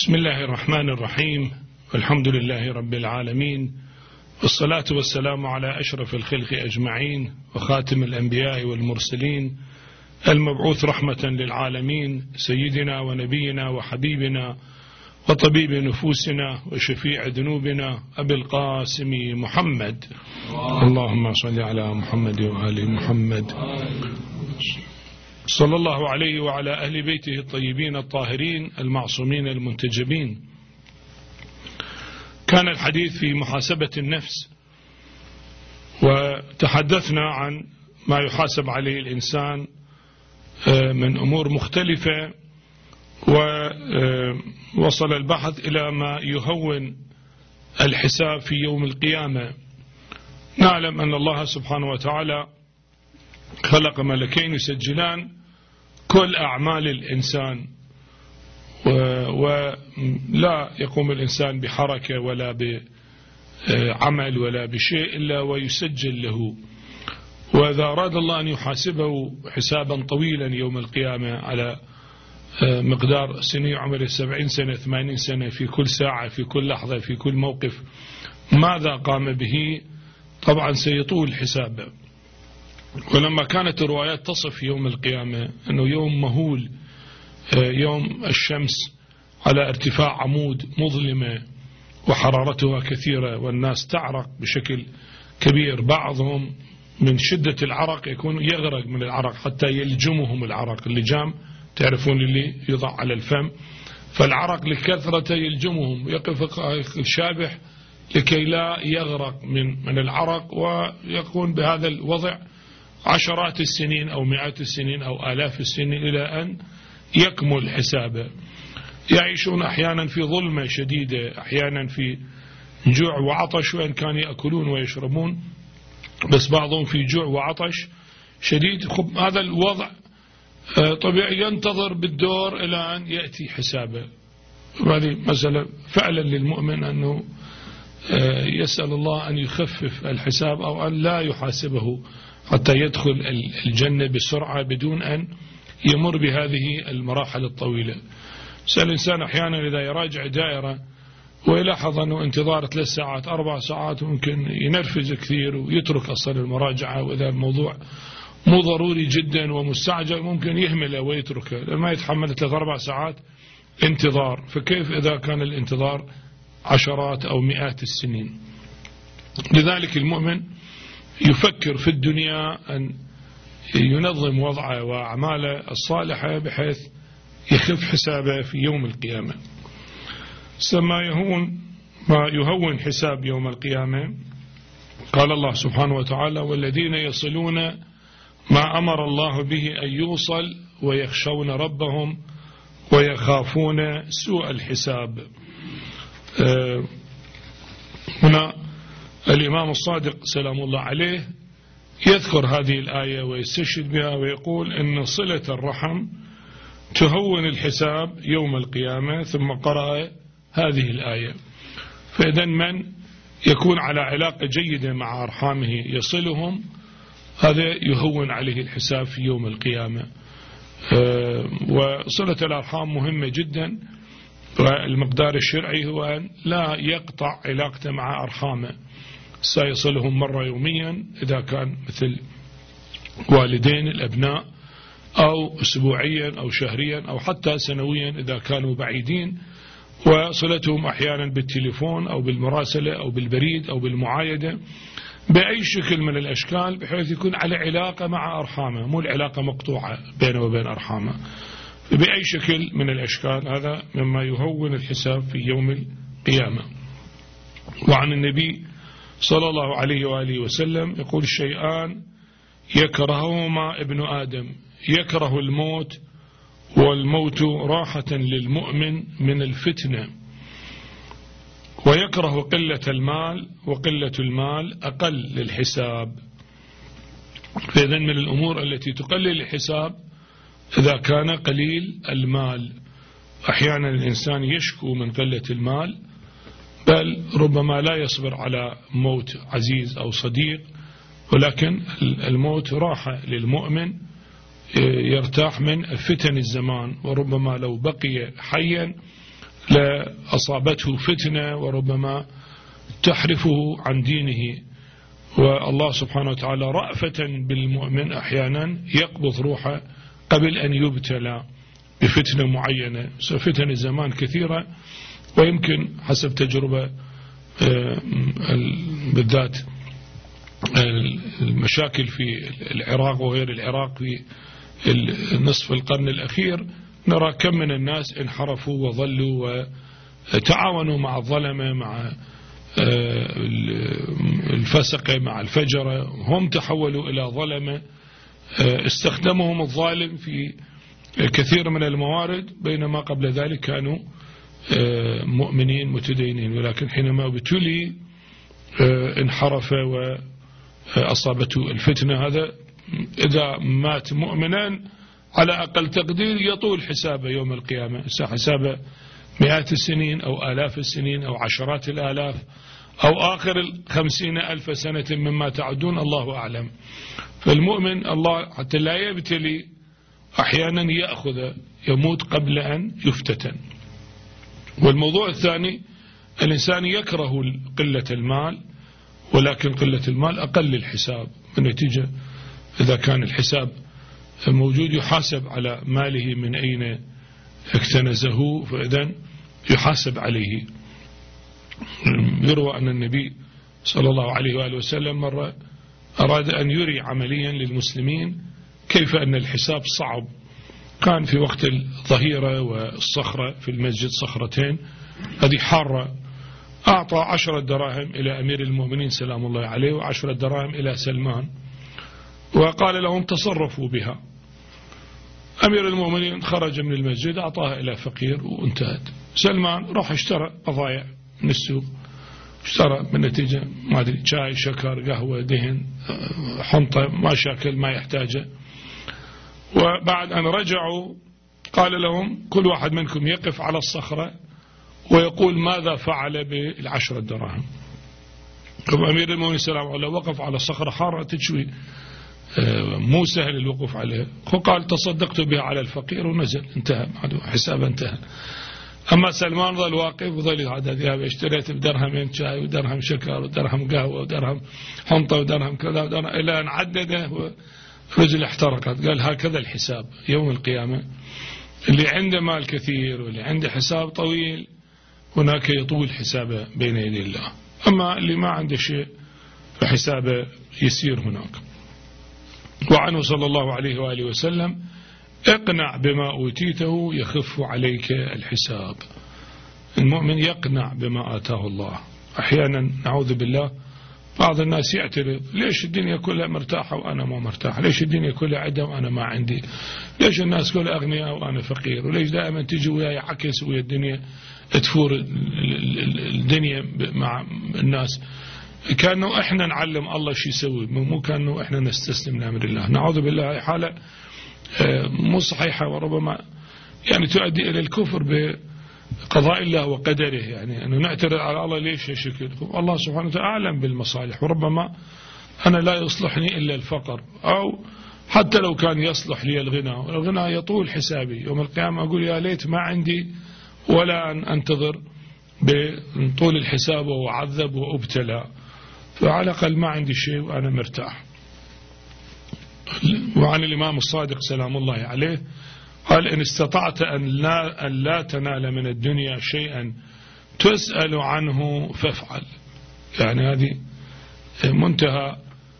بسم الله الرحمن الرحيم، والحمد لله رب العالمين، والصلاة والسلام على أشرف الخلق أجمعين، وخاتم الأنبياء والمرسلين، المبعوث رحمة للعالمين، سيدنا ونبينا وحبيبنا وطبيب نفوسنا وشفيع ذنوبنا أبي القاسم محمد. اللهم صل على محمد وآل محمد، صلى الله عليه وعلى أهل بيته الطيبين الطاهرين المعصومين المنتجبين. كان الحديث في محاسبة النفس، وتحدثنا عن ما يحاسب عليه الإنسان من أمور مختلفة، ووصل البحث إلى ما يهون الحساب في يوم القيامة. نعلم أن الله سبحانه وتعالى خلق ملكين يسجلان كل أعمال الإنسان، ولا يقوم الإنسان بحركة ولا بعمل ولا بشيء إلا ويسجل له. وإذا أراد الله أن يحاسبه حسابا طويلا يوم القيامة على مقدار سنين عمره 70 سنة 80 سنة، في كل ساعة في كل لحظة في كل موقف ماذا قام به، طبعا سيطول حسابه. ولما كانت الروايات تصف يوم القيامة أنه يوم مهول، يوم الشمس على ارتفاع عمود مظلمة وحرارتها كثيرة والناس تعرق بشكل كبير، بعضهم من شدة العرق يكون يغرق من العرق حتى يلجمهم العرق، اللجام تعرفون اللي يضع على الفم، فالعرق لكثرة يلجمهم، يقف الشابح لكي لا يغرق من العرق، ويكون بهذا الوضع عشرات السنين أو مئات السنين أو آلاف السنين إلى أن يكمل حسابه. يعيشون أحيانا في ظلمة شديدة، أحيانا في جوع وعطش، وإن كانوا يأكلون ويشربون بس بعضهم في جوع وعطش شديد. هذا الوضع طبيعي ينتظر بالدور إلى أن يأتي حسابه. هذه مسألة فعلا للمؤمن أنه يسأل الله أن يخفف الحساب أو أن لا يحاسبه حتى يدخل الجنة بسرعة بدون أن يمر بهذه المراحل الطويلة. الإنسان أحيانا إذا يراجع دائرة ويلاحظ أنه انتظار 3 ساعات 4 ساعات ممكن ينرفز كثير ويترك أصلا المراجعة، وإذا الموضوع مو ضروري جدا ومستعجل ممكن يهمله ويتركه لأن ما يتحمل 3-4 ساعات انتظار، فكيف إذا كان الانتظار عشرات أو مئات السنين؟ لذلك المؤمن يفكر في الدنيا أن ينظم وضعه وأعماله الصالحة بحيث يخف حسابه في يوم القيامة. ما يهون حساب يوم القيامة، قال الله سبحانه وتعالى: والذين يصلون ما أمر الله به أن يوصل ويخشون ربهم ويخافون سوء الحساب. هنا الإمام الصادق سلام الله عليه يذكر هذه الآية ويستشهد بها ويقول إن صلة الرحم تهون الحساب يوم القيامة، ثم قرأ هذه الآية. فإذا من يكون على علاقة جيدة مع أرحامه يصلهم، هذا يهون عليه الحساب في يوم القيامة. وصلة الأرحام مهمة جدا، والمقدار الشرعي هو أن لا يقطع علاقته مع أرحامه، سيصلهم مرة يوميا إذا كان مثل والدين الأبناء، أو أسبوعيا أو شهريا أو حتى سنويا إذا كانوا بعيدين، وصلتهم أحيانا بالتليفون أو بالمراسلة أو بالبريد أو بالمعايدة بأي شكل من الأشكال، بحيث يكون على علاقة مع أرحامه، مو العلاقة مقطوعة بينه وبين أرحامه، بأي شكل من الأشكال. هذا مما يهون الحساب في يوم القيامة. وعن النبي صلى الله عليه وآله وسلم يقول: الشيئان يكرههما ابن آدم، يكره الموت، والموت راحة للمؤمن من الفتنة، ويكره قلة المال، وقلة المال أقل للحساب. فإذن من الأمور التي تقلل الحساب إذا كان قليل المال. أحيانا الإنسان يشكو من قلة المال، بل ربما لا يصبر على موت عزيز أو صديق، ولكن الموت راحة للمؤمن يرتاح من فتن الزمان، وربما لو بقي حيا لأصابته فتنة وربما تحرفه عن دينه. والله سبحانه وتعالى رأفة بالمؤمن أحيانا يقبض روحه قبل أن يبتلى بفتنة معينة. فتن الزمان كثيرة، ويمكن حسب تجربة بالذات المشاكل في العراق وغير العراق في نصف القرن الأخير، نرى كم من الناس انحرفوا وظلوا وتعاونوا مع الظلمة، مع الفسقة، مع الفجرة، هم تحولوا إلى ظلمة استخدمهم الظالم في كثير من الموارد، بينما قبل ذلك كانوا مؤمنين متدينين، ولكن حينما ابتلي انحرف وأصابته الفتنة. هذا إذا مات مؤمنا على أقل تقدير يطول حسابه يوم القيامة، حسابه مئات السنين أو آلاف السنين أو عشرات الآلاف أو آخر 50,000 سنة مما تعدون، الله أعلم. فالمؤمن الله حتى لا يبتلي أحيانا يموت قبل أن يفتتن. والموضوع الثاني، الإنسان يكره قلة المال، ولكن قلة المال أقل الحساب، بالنتيجة إذا كان الحساب موجود يحاسب على ماله من أين اكتنزه، فإذن يحاسب عليه. يروى أن النبي صلى الله عليه وآله وسلم مرة أراد أن يري عمليا للمسلمين كيف أن الحساب صعب. كان في وقت الظهيرة والصخرة في المسجد، صخرتين هذه حارة، أعطى 10 دراهم إلى أمير المؤمنين سلام الله عليه و10 دراهم إلى سلمان، وقال لهم تصرفوا بها. أمير المؤمنين خرج من المسجد أعطاها إلى فقير وانتهت. سلمان راح اشترى بضائع من السوق، اشترى بالنتيجة ما أدري شاي، شكر، قهوة، دهن، حنطة، ما شاكل ما يحتاجه. وبعد أن رجعوا قال لهم كل واحد منكم يقف على الصخرة ويقول ماذا فعل ب10 دراهم. أمير المؤمنين سلام الله وقف على صخرة حارة تشوي، مو سهل الوقوف عليها، وقال تصدقت بها على الفقير ونزل، انتهى حساب انتهى. أما سلمان ظل واقف وظل هذا ذهب اشتريت بدرهمين شاي ودرهم شكر ودرهم قهوة ودرهم حنطة ودرهم كذا ودرهم، إلى أن عدده ورجل احترقت. قال هكذا الحساب يوم القيامة، اللي عنده مال كثير واللي عنده حساب طويل هناك يطول حسابه بين يدي الله، أما اللي ما عنده شيء فحسابه يسير هناك. وعنه صلى الله عليه وآله وسلم اقنع بما أوتيته يخف عليك الحساب. المؤمن يقنع بما آتاه الله. أحيانا نعوذ بالله بعض الناس يعترض، ليش الدنيا كلها مرتاحة وأنا ما مرتاح؟ ليش الدنيا كلها عدة وأنا ما عندي؟ ليش الناس كلها أغنياء وأنا فقير؟ وليش دائما تجي وياي عكس ويا الدنيا تفور الدنيا مع الناس؟ كانوا احنا نعلم الله شو يسوي، مو كانوا احنا نستسلم لأمر الله. نعوذ بالله، هاي حالة مو صحيحة، وربما يعني تؤدي إلى الكفر بقضاء الله وقدره، يعني أنه نعترض على الله ليش هالشكل. الله سبحانه وتعالى أعلم بالمصالح، وربما أنا لا يصلحني إلا الفقر، أو حتى لو كان يصلح لي الغنى يطول حسابي يوم القيامة. أقول يا ليت ما عندي ولا أن أنتظر بطول الحساب وأعذب وأبتلى، فعلى الأقل ما عندي شيء وأنا مرتاح. وعن الإمام الصادق سلام الله عليه قال إن استطعت أن لا تنال من الدنيا شيئا تسأل عنه فافعل. يعني هذه منتهى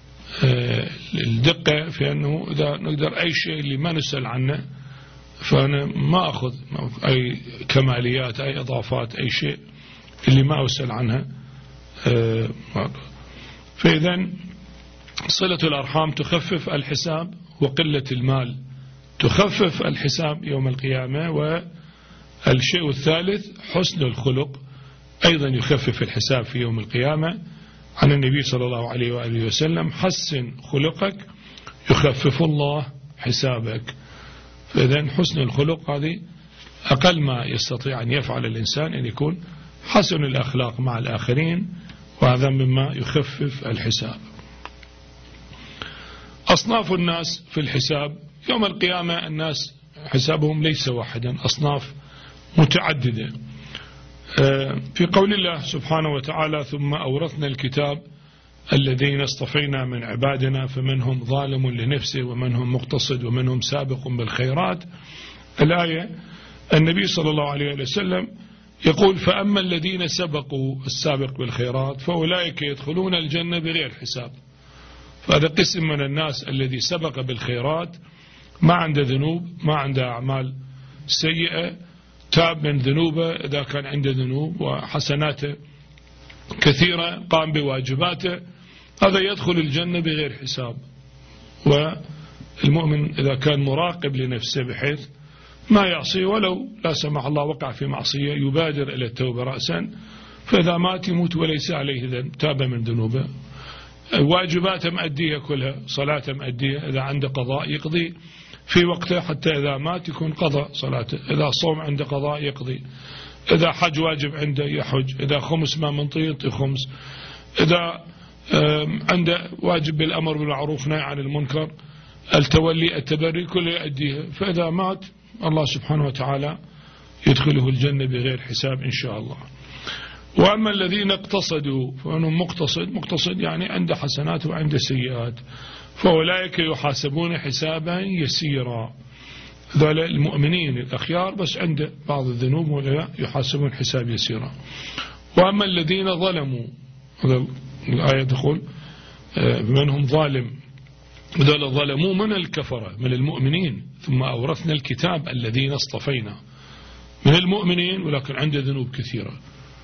الدقة في أنه إذا نقدر أي شيء اللي ما نسأل عنه فأنا ما أخذ أي كماليات، أي إضافات، أي شيء اللي ما أسأل عنها. فإذا صلة الأرحام تخفف الحساب، وقلة المال تخفف الحساب يوم القيامة. والشيء الثالث حسن الخلق أيضا يخفف الحساب في يوم القيامة. عن النبي صلى الله عليه وآله وسلم حسن خلقك يخفف الله حسابك. فإذا حسن الخلق هذه أقل ما يستطيع أن يفعل الإنسان، أن يكون حسن الأخلاق مع الآخرين، وهذا مما يخفف الحساب. أصناف الناس في الحساب يوم القيامة، الناس حسابهم ليس واحدا، أصناف متعددة. في قول الله سبحانه وتعالى ثم أورثنا الكتاب الذين اصطفينا من عبادنا فمنهم ظالم لنفسه ومنهم مقتصد ومنهم سابق بالخيرات. الآية النبي صلى الله عليه وسلم يقول فأما الذين سبقوا السابق بالخيرات فأولئك يدخلون الجنة بغير حساب. فهذا قسم من الناس الذي سبق بالخيرات، ما عنده ذنوب، ما عنده أعمال سيئة، تاب من ذنوبه إذا كان عنده ذنوب وحسناته كثيرة، قام بواجباته، هذا يدخل الجنة بغير حساب. والمؤمن إذا كان مراقب لنفسه بحيث ما يعصي ولو لا سمح الله وقع في معصية يبادر إلى التوبة رأسا، فإذا مات يموت وليس عليه ذنب، تاب من ذنوبه، واجباته مأدية كلها، صلاته مأدية، إذا عنده قضاء يقضي في وقته حتى إذا مات يكون قضى صلاته، إذا صوم عنده قضاء يقضي، إذا حج واجب عنده يحج، إذا خمس ما منطي يعطي خمس، إذا عنده واجب بالأمر بالمعروف نهي عن المنكر، التولي التبري كله يؤديها، فإذا مات الله سبحانه وتعالى يدخله الجنة بغير حساب إن شاء الله. وأما الذين اقتصدوا فإنهم مقتصد يعني عنده حسنات وعنده سيئات، فأولئك يحاسبون حسابا يسيرا. ذولا المؤمنين الأخيار بس عنده بعض الذنوب ولا يحاسبون حساب يسيرا. وأما الذين ظلموا، الآية تقول منهم ظالم، ذولا ظلموا من الكفرة من المؤمنين، ثم أورثنا الكتاب الذين اصطفينا من المؤمنين ولكن عنده ذنوب كثيرة.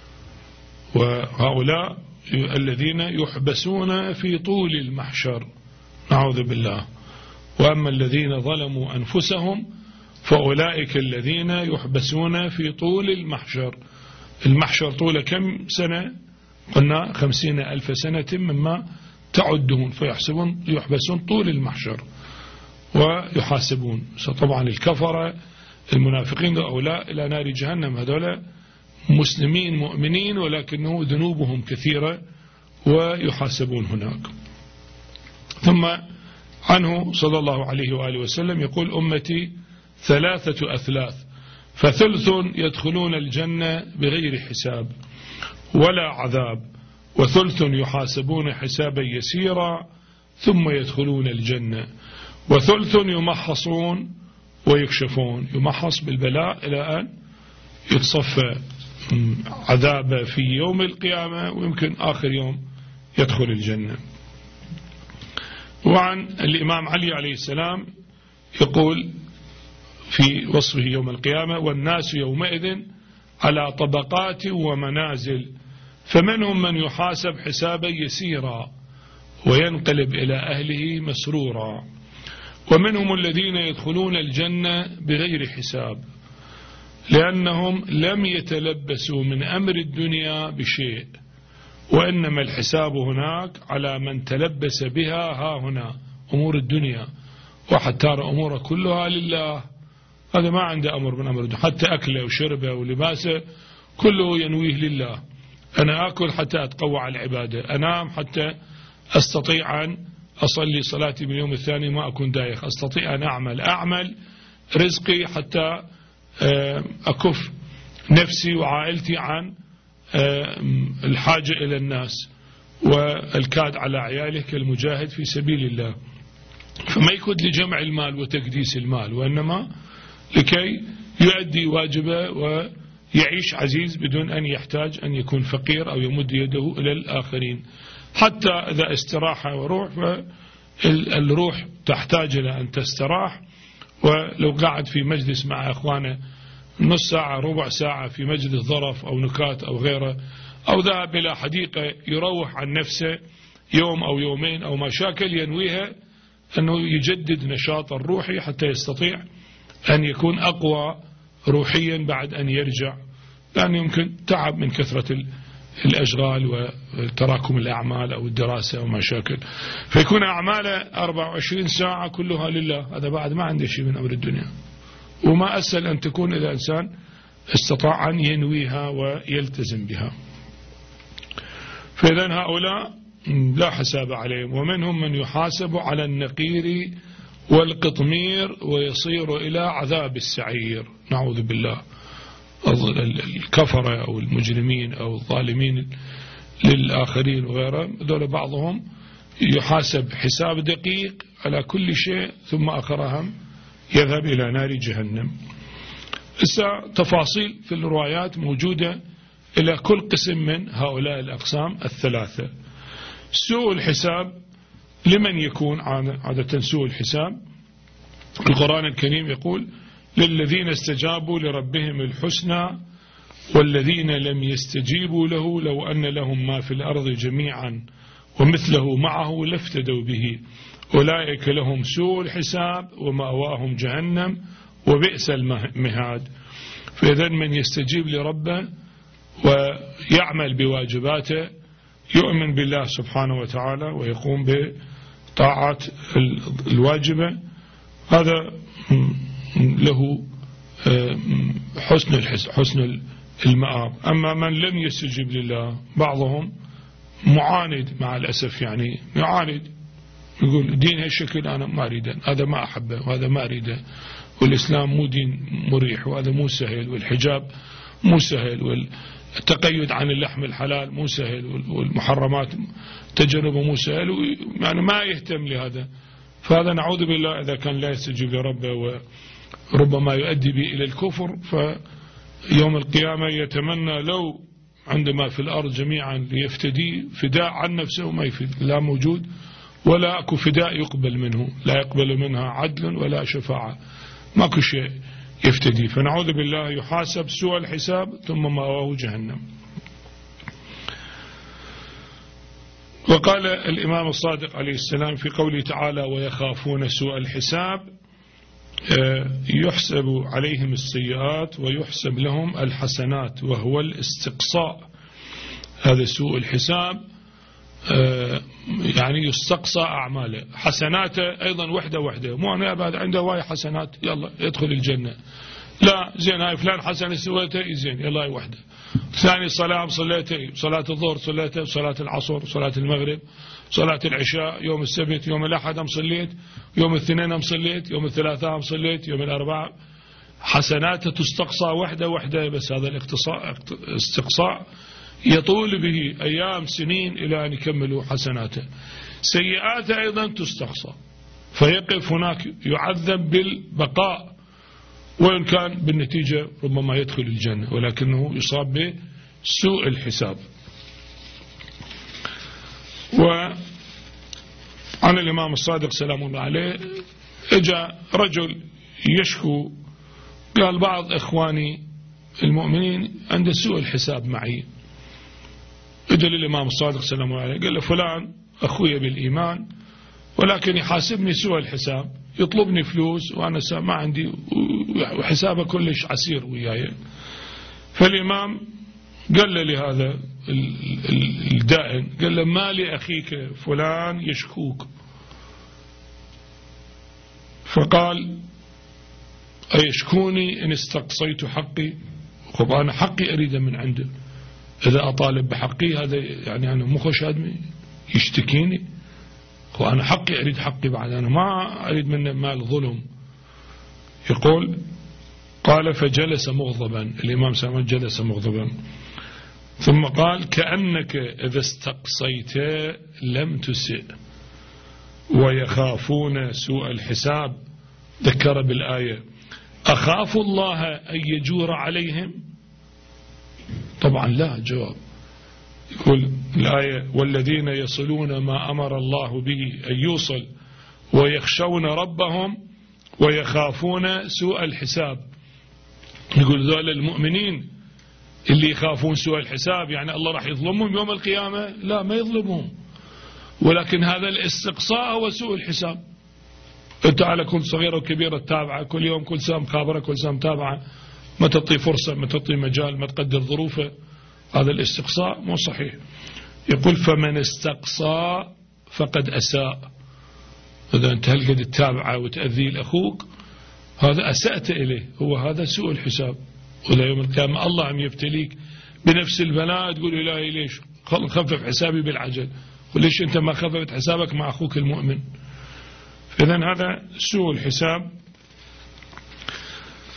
وهؤلاء الذين يحبسون في طول المحشر، نعوذ بالله. وأما الذين ظلموا أنفسهم فأولئك الذين يحبسون في طول المحشر. المحشر طول كم سنة؟ قلنا 50,000 سنة مما تعدون، يحبسون طول المحشر ويحاسبون. طبعا الكفرة المنافقين هؤلاء إلى نار جهنم، هذول مسلمين مؤمنين ولكنه ذنوبهم كثيرة ويحاسبون هناك. ثم عنه صلى الله عليه وآله وسلم يقول أمتي 3 أثلاث، فثلث يدخلون الجنة بغير حساب ولا عذاب، وثلث يحاسبون حسابا يسيرا ثم يدخلون الجنة، وثلث يمحصون ويكشفون، يمحص بالبلاء إلى أن يتصفى عذاب في يوم القيامة ويمكن آخر يوم يدخل الجنة. وعن الإمام علي عليه السلام يقول في وصفه يوم القيامة والناس يومئذ على طبقات ومنازل، فمنهم من يحاسب حسابا يسيرا وينقلب إلى أهله مسرورا، ومنهم الذين يدخلون الجنة بغير حساب لأنهم لم يتلبسوا من أمر الدنيا بشيء، وإنما الحساب هناك على من تلبس بها ها هنا أمور الدنيا، واحد ترى أموره كلها لله، هذا ما عنده أمر من أمر الدنيا، حتى أكله وشربه ولباسه كله ينويه لله. أنا أكل حتى أتقوى على العبادة، أنام حتى أستطيع أن أصلي صلاتي من اليوم الثاني ما أكون دايخ، أستطيع أن أعمل رزقي حتى أكف نفسي وعائلتي عن الحاجة إلى الناس، والكاد على عياله كالمجاهد في سبيل الله. فما يكون لجمع المال وتكديس المال، وإنما لكي يؤدي واجبه ويعيش عزيز بدون أن يحتاج أن يكون فقير أو يمد يده إلى الآخرين. حتى إذا استراح وروح، فالروح تحتاج إلى أن تستراح، ولو قاعد في مجلس مع أخوانه نص ساعة ربع ساعة في مجلس ظرف أو نكات أو غيره، أو ذهب إلى حديقة يروح عن نفسه يوم أو يومين أو مشاكل ينويها أنه يجدد نشاط الروحي حتى يستطيع أن يكون أقوى روحيا بعد أن يرجع، لأن يمكن تعب من كثرة الأشغال وتراكم الأعمال أو الدراسة أو مشاكل، فيكون أعماله 24 ساعة كلها لله، هذا بعد ما عنده شيء من أمر الدنيا. وما أسهل أن تكون إذا إنسان استطاع أن ينويها ويلتزم بها. فإذا هؤلاء لا حساب عليهم. ومنهم من يحاسب على النقير والقطمير ويصير إلى عذاب السعير، نعوذ بالله. الكفرة أو المجرمين أو الظالمين للآخرين وغيرهم، دول بعضهم يحاسب حساب دقيق على كل شيء، ثم آخرهم يذهب إلى نار جهنم. تفاصيل في الروايات موجودة إلى كل قسم من هؤلاء الأقسام الثلاثة. سوء الحساب لمن يكون عادة سوء الحساب؟ القرآن الكريم يقول: للذين استجابوا لربهم الحسنى والذين لم يستجيبوا له لو أن لهم ما في الأرض جميعا ومثله معه لافتدوا به أولئك لهم سوء الحساب ومأواهم جهنم وبئس المهاد. فإذا من يستجيب لربه ويعمل بواجباته، يؤمن بالله سبحانه وتعالى ويقوم بطاعات الواجبة، هذا له حسن المآب. أما من لم يستجيب لله، بعضهم معاند مع الأسف، يعني يعاند، يقول دين هالشكل أنا ما أريده، هذا ما أحبه وهذا ما أريده، والإسلام مو دين مريح وهذا مو سهل، والحجاب مو سهل، والتقيد عن اللحم الحلال مو سهل، والمحرمات تجنبه مو سهل، يعني ما يهتم لهذا. فهذا نعوذ بالله إذا كان لا يستجيب لربه وربما يؤدي به إلى الكفر، فيوم القيامة يتمنى لو عندما في الأرض جميعا ليفتدي فداء عن نفسه، ما يفيد، لا موجود ولا أكو فداء يقبل منه، لا يقبل منها عدل ولا شفاعة، ماكو شيء يفتدي. فنعوذ بالله يحاسب سوء الحساب ثم مأواه جهنم. وقال الإمام الصادق عليه السلام في قوله تعالى: ويخافون سوء الحساب، يحسب عليهم السيئات ويحسب لهم الحسنات، وهو الاستقصاء. هذا سوء الحساب، يعني يستقصى أعماله، حسناته أيضا وحدة وحدة، مو أنا بعد عنده هواي حسنات يلا يدخل الجنة، لا، زين هاي فلان حسنة سويته زين يلا هاي وحدة. ثاني صلاة صليته، صلاة الظهر صليته، صلاة العصر، صلاة المغرب، صلاة العشاء، يوم السبت، يوم الأحد صليت، يوم الاثنين صليت، يوم الثلاثاء صليت، يوم الأربعاء، حسناته تستقصى وحدة وحدة. بس هذا الاستقصاء يطول به أيام سنين إلى أن يكملوا حسناته. سيئاته أيضا تستقصى، فيقف هناك يعذب بالبقاء، وإن كان بالنتيجة ربما يدخل الجنة، ولكنه يصاب بسوء الحساب. وعن الإمام الصادق سلام الله عليه جاء رجل يشكو، قال: بعض إخواني المؤمنين عنده سوء الحساب معي. اجى للإمام الصادق سلام الله عليه قال له: فلان أخوي بالإيمان ولكن يحاسبني سوء الحساب، يطلبني فلوس وأنا ما عندي، وحسابه كلش عسير وياي. فالإمام قال له لهذا الدائن، قال له: ما لأخيك فلان يشكوك. فقال: أيشكوني إن استقصيت حقي؟ خب أنا حقي أريده من عنده، إذا أطالب بحقي هذا يعني أنا مخش آدمي يشتكيني، وأنا حقي أريد حقي، بعد أنا ما أريد منه مال ظلم. يقول: قال: فجلس مغضبا، الإمام سلمان جلس مغضبا، ثم قال: كأنك إذا استقصيت لم تسئ ويخافون سوء الحساب. ذكر بالآية: أخاف الله أن يجور عليهم؟ طبعا لا جواب. يقول الآية: والذين يصلون ما أمر الله به أن يوصل ويخشون ربهم ويخافون سوء الحساب. يقول ذول المؤمنين اللي يخافون سوء الحساب، يعني الله راح يظلمهم يوم القيامة؟ لا، ما يظلمهم، ولكن هذا الاستقصاء هو سوء الحساب. انت على كل صغيرة وكبيرة تتابعه كل يوم، كل ساعة مخابرة، كل ساعة متابعة، ما تعطي فرصة، ما تعطي مجال، ما تقدر ظروفه، هذا الاستقصاء مو صحيح. يقول: فمن استقصى فقد أساء. إذا أنت هل قد تتابعه وتأذي لأخوك، هذا أسأت إليه، هو هذا سوء الحساب. ولا يوم القيامة الله عم يبتليك بنفس البلاء، تقول: إلهي ليش خفف حسابي بالعجل، وليش أنت ما خففت حسابك مع أخوك المؤمن؟ إذن هذا سوء الحساب.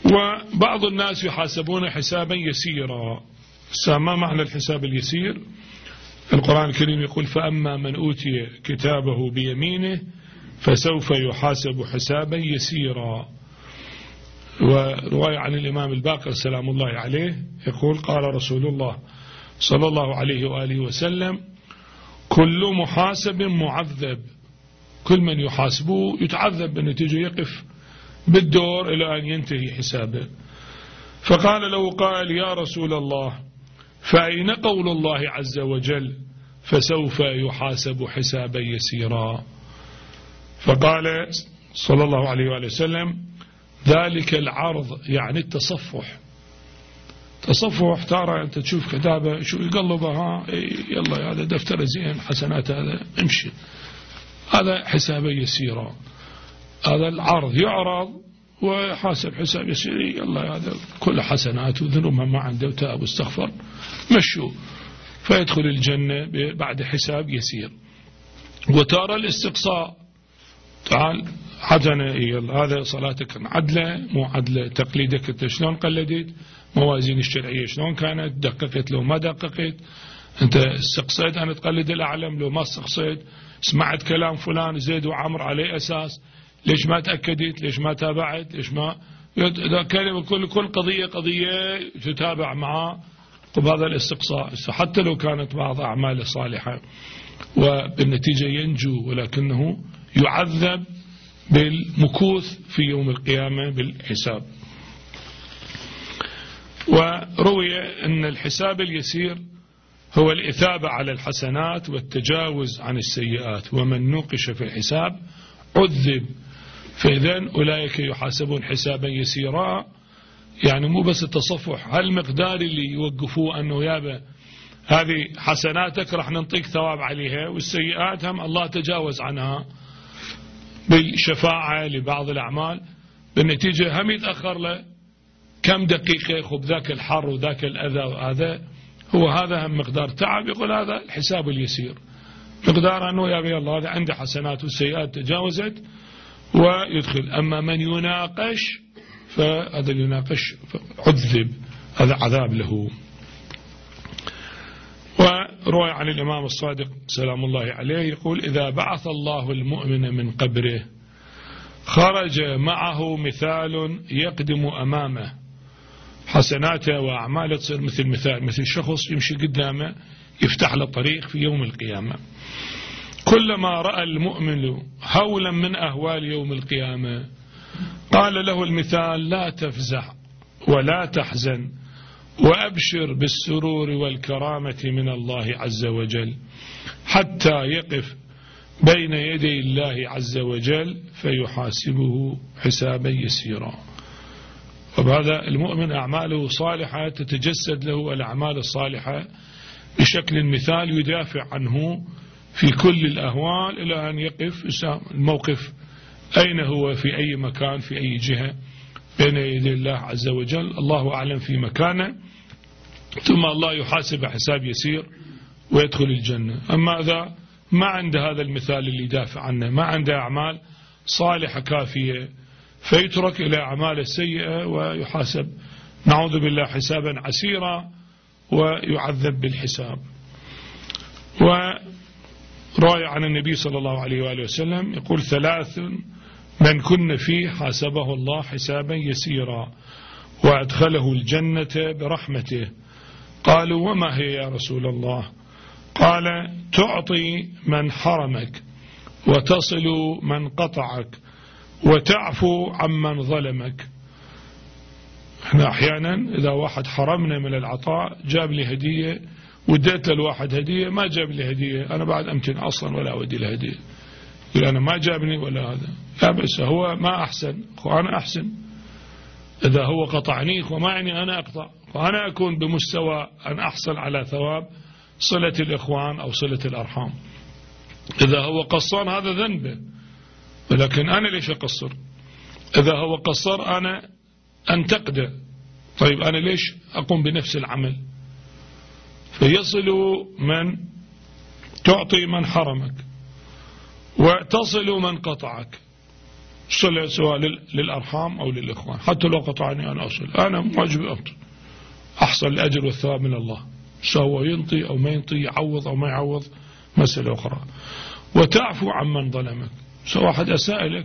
وبعض الناس يحاسبون حسابا يسيرا. ما معنى الحساب اليسير؟ القرآن الكريم يقول فأما من أوتي كتابه بيمينه فسوف يحاسب حسابا يسيرا. ورواية عن الإمام الباقر سلام الله عليه يقول قال رسول الله صلى الله عليه وآله وسلم كل محاسب معذب، كل من يحاسبه يتعذب بنتيجة يقف بالدور إلى أن ينتهي حسابه. فقال له قال يا رسول الله فأين قول الله عز وجل فسوف يحاسب حسابا يسيرا؟ فقال صلى الله عليه وآله وسلم ذلك العرض، يعني التصفح. تصفح ترى أنت تشوف كتابة شو يقلبها يلا هذا دفتر زين حسنات هذا امشي، هذا حسابا يسيرا. هذا العرض يعرض ويحاسب حساب يسير، يلا هذا كل حسنات وذنوبها ما عنده وتاب واستغفر مشوا، فيدخل الجنة بعد حساب يسير. وترى الاستقصاء تعال حسنة هذا صلاتك عدلة مو عدلة، تقليدك انت شلون قلدت، موازين الشرعية شلون كانت، دققت لو ما دققت، انت استقصيت أن تقلد الأعلم لو ما استقصيت، سمعت كلام فلان زيد وعمر عليه أساس ليش ما تأكدت، ليش ما تابعت، ليش ما كل قضية تتابع معه بهذا الاستقصاء. حتى لو كانت بعض أعماله صالحة وبالنتيجة ينجو، ولكنه يعذب بالمكوث في يوم القيامة بالحساب. وروي أن الحساب اليسير هو الإثابة على الحسنات والتجاوز عن السيئات، ومن نوقش في الحساب عذب. فإذن أولئك يحاسبون حسابا يسيرا، يعني مو بس التصفح، هالمقدار اللي يوقفوه أنه يابا هذه حسناتك راح ننطيك ثواب عليها، والسيئات هم الله تجاوز عنها بالشفاعة لبعض الأعمال، بالنتيجة هم يتأخر له كم دقيقة خب ذاك الحر وذاك الأذى وهذا هذا هم مقدار تعب. يقول هذا الحساب اليسير، مقدار أنه يا الله هذا عنده حسنات والسيئات تجاوزت ويدخل. أما من يناقش فهذا يناقش عذب، هذا عذاب له. وروى عن الإمام الصادق سلام الله عليه يقول إذا بعث الله المؤمن من قبره خرج معه مثال يقدم أمامه، حسناته وأعماله تصير مثل شخص يمشي قدامه يفتح له طريق في يوم القيامة. كلما رأى المؤمن هولا من أهوال يوم القيامة قال له المثال لا تفزع ولا تحزن وأبشر بالسرور والكرامة من الله عز وجل، حتى يقف بين يدي الله عز وجل فيحاسبه حسابا يسيرا. وبهذا المؤمن أعماله صالحة تتجسد له الأعمال الصالحة بشكل مثال يدافع عنه في كل الأهوال إلى أن يقف الموقف أين هو في أي مكان في أي جهة بين يدي الله عز وجل، الله أعلم في مكانه، ثم الله يحاسب حساب يسير ويدخل الجنة. أما إذا ما عنده هذا المثال اللي يدافع عنه، ما عنده أعمال صالحة كافية، فيترك إلى أعمال السيئة ويحاسب نعوذ بالله حسابا عسيرا ويعذب بالحساب. وروى عن النبي صلى الله عليه وآله وسلم يقول ثلاث من كن فيه حاسبه الله حسابا يسيرا وأدخله الجنة برحمته. قالوا وما هي يا رسول الله؟ قال تعطي من حرمك وتصل من قطعك وتعفو عمن ظلمك. احنا احيانا اذا واحد حرمنا من العطاء جاب لي هدية وديت للواحد هدية ما جاب لي هدية، انا بعد امتن اصلا ولا اودي له هدية، يقول انا ما جابني ولا هذا، لا بس هو ما احسن وانا احسن. اذا هو قطعني وما يعني انا اقطع، وانا اكون بمستوى ان احصل على ثواب صلة الاخوان او صلة الارحام. اذا هو قصر هذا ذنبه، ولكن أنا ليش أقصر؟ إذا هو قصر أنا أنتقده، طيب أنا ليش أقوم بنفس العمل؟ فيصل من تعطي من حرمك وتصل من قطعك. صلة سواء للأرحام أو للإخوان، حتى لو قطعني أنا أصل، أنا واجب أحصل الأجر والثواب من الله، سواء ينطي أو ما ينطي، يعوض أو ما يعوض، مسألة أخرى. وتعفو عمن ظلمك، سواء واحد أساء لك،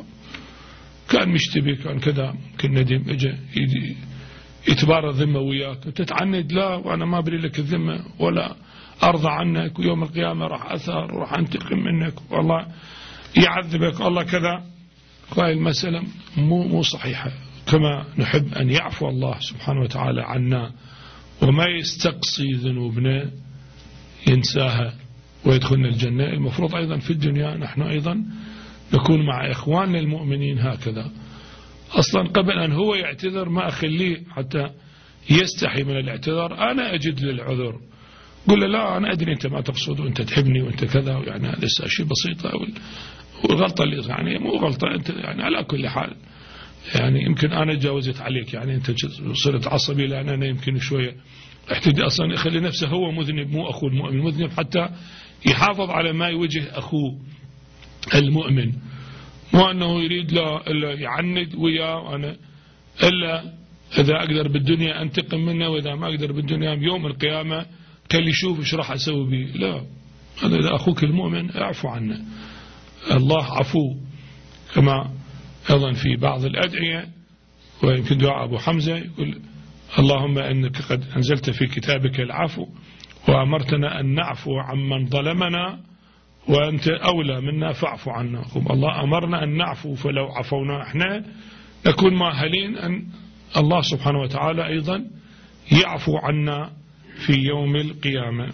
كان مشتبه، كان كذا، ممكن ندم، اجى يتبارى الذمة وياك وتتعند، لا وأنا ما بري لك الذمة ولا أرضى عنك، ويوم القيامة راح أثر وراح أنتقم منك والله يعذبك الله كذا. هاي المسألة مو صحيحة. كما نحب أن يعفو الله سبحانه وتعالى عنا وما يستقصي ذنوبنا ينساها ويدخلنا الجنة، المفروض أيضا في الدنيا نحن أيضا نكون مع إخواننا المؤمنين هكذا. أصلا قبل أن هو يعتذر ما أخليه حتى يستحي من الاعتذار، أنا أجد للعذر، قل له لا أنا أدري أنت ما تقصد وأنت تحبني وأنت كذا، يعني هذا شيء بسيطة، والغلطة اللي يعني مو غلطة أنت، يعني على كل حال يعني يمكن أنا تجاوزت عليك، يعني أنت صرت عصبي لأن أنا يمكن شوية احتدي، أصلا يخلي نفسه هو مذنب مو أخوه المؤمن مذنب، حتى يحافظ على ما يوجه أخوه المؤمن، مو أنه يريد لا إلا يعند وياه أنا إلا إذا أقدر بالدنيا أنتقم منه، وإذا ما أقدر بالدنيا يوم القيامة كان يشوف إيش راح أسوي به. لا، هذا إذا أخوك المؤمن اعفو عنه، الله عفو. كما أيضا في بعض الأدعية ويمكن دعاء أبو حمزة يقول اللهم إنك قد أنزلت في كتابك العفو وأمرتنا أن نعفو عمن ظلمنا وأنت أولى منا فاعفو عنا. الله أمرنا أن نعفو، فلو عفونا احنا نكون مؤهلين أن الله سبحانه وتعالى أيضا يعفو عنا في يوم القيامة.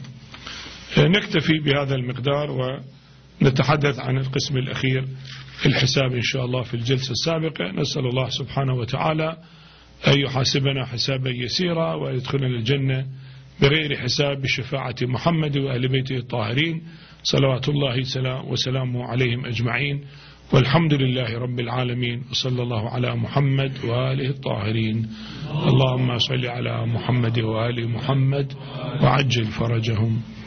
نكتفي بهذا المقدار ونتحدث عن القسم الأخير الحساب إن شاء الله في الجلسة السابقة. نسأل الله سبحانه وتعالى أن يحاسبنا حسابا يسيرا ويدخلنا الجنة بغير حساب بشفاعة محمد وأهل بيته الطاهرين صلوات الله وسلامه عليهم أجمعين، والحمد لله رب العالمين، وصلى الله على محمد وآله الطاهرين. اللهم صل على محمد وآل محمد وعجل فرجهم.